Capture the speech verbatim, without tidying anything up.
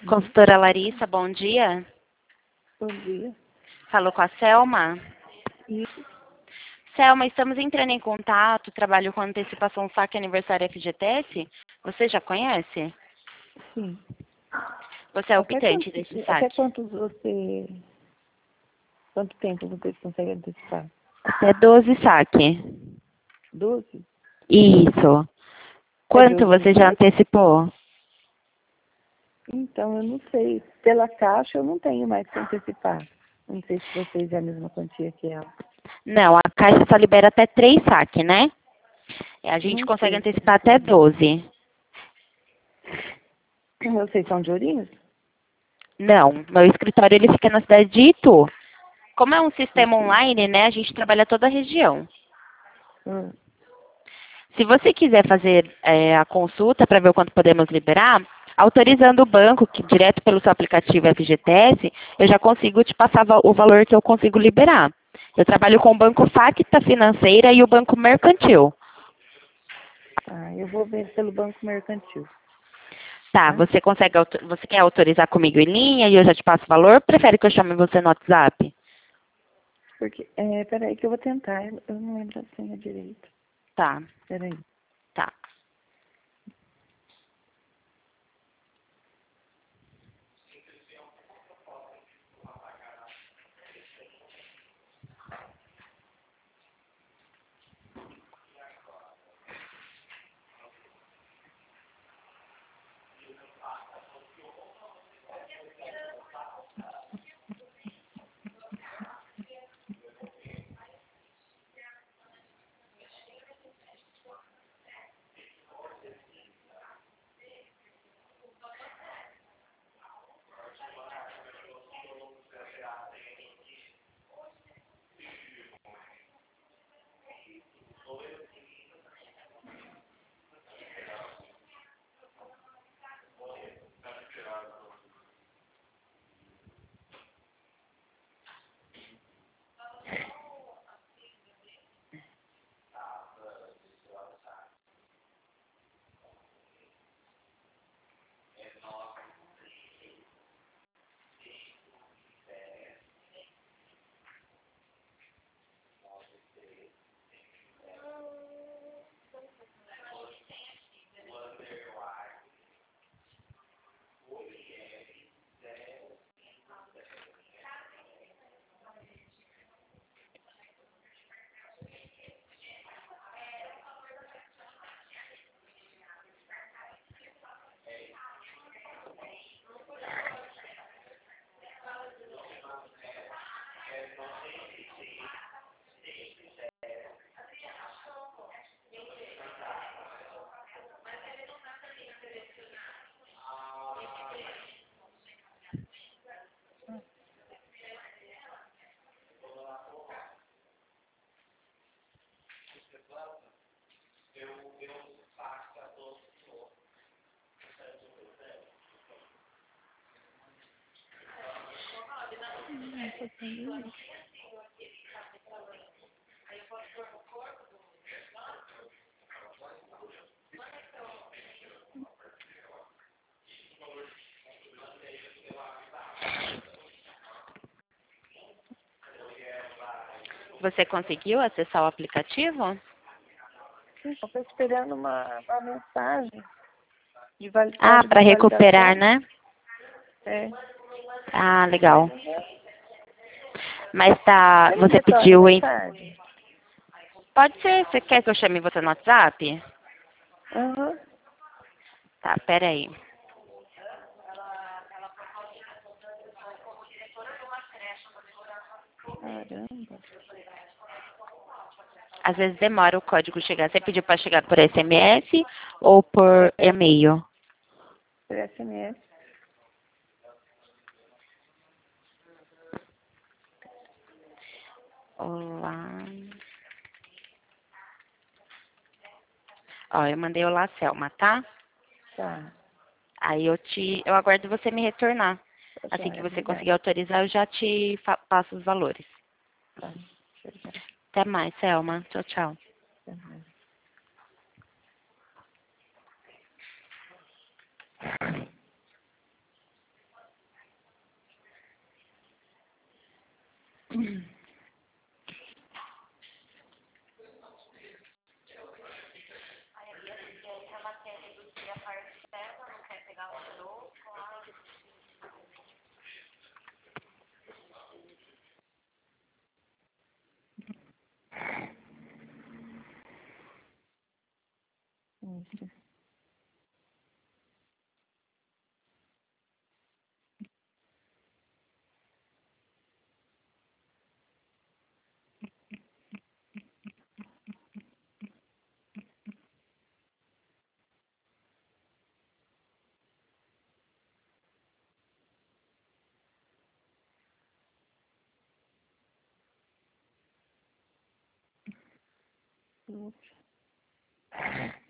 Consultora Larissa, bom dia. Bom dia. Falou com a Selma? Isso. Selma, estamos entrando em contato, trabalho com antecipação saque aniversário F G T S. Você já conhece? Sim. Você é Até optante quantos, desse até saque? quantos você... Quanto tempo você consegue antecipar? Até doze saque. Doze? Isso. É Quanto doze você já dias? antecipou? Então, eu não sei. Pela Caixa, eu não tenho mais que antecipar. Não sei se vocês é a mesma quantia que ela. Não, a Caixa só libera até três saques, né? A gente Não consegue sei se antecipar até vocês... doze. Vocês são de Ourinhos? Não, meu escritório ele fica na cidade de Itu. Como é um sistema Isso. online, né, a gente trabalha toda a região. Hum. Se você quiser fazer é, a consulta para ver o quanto podemos liberar, autorizando o banco, que direto pelo seu aplicativo F G T S, eu já consigo te passar va- o valor que eu consigo liberar. Eu trabalho com o Banco Facta Financeira e o Banco Mercantil. Tá, eu vou ver pelo Banco Mercantil. Tá, Tá? você consegue, auto- você quer autorizar comigo em linha e eu já te passo o valor? Prefere que eu chame você no WhatsApp? Porque... É, peraí que eu vou tentar. Eu, eu não lembro a senha direito. Tá, Peraí. tá. Você conseguiu acessar o aplicativo? Estou esperando uma, uma mensagem de Ah, validade para de recuperar, validação. né? É, Ah, mas legal. não é. Mas tá, Você me você retorna a pediu em... mensagem? Pode ser, você quer que eu chame você no WhatsApp? Aham. Tá, peraí. Caramba. Às vezes demora o código chegar. Você pediu para chegar por S M S ou por É, e-mail? por S M S. Olá. Ó, eu mandei olá, Selma, tá? Tá. Aí eu te, eu aguardo você me retornar. Tá Assim que joia. você Obrigada. conseguir autorizar, eu já te fa- passo os valores. Tá. Obrigada. Até mais, Selma. Tchau, tchau. Até mais. Isso. Isso.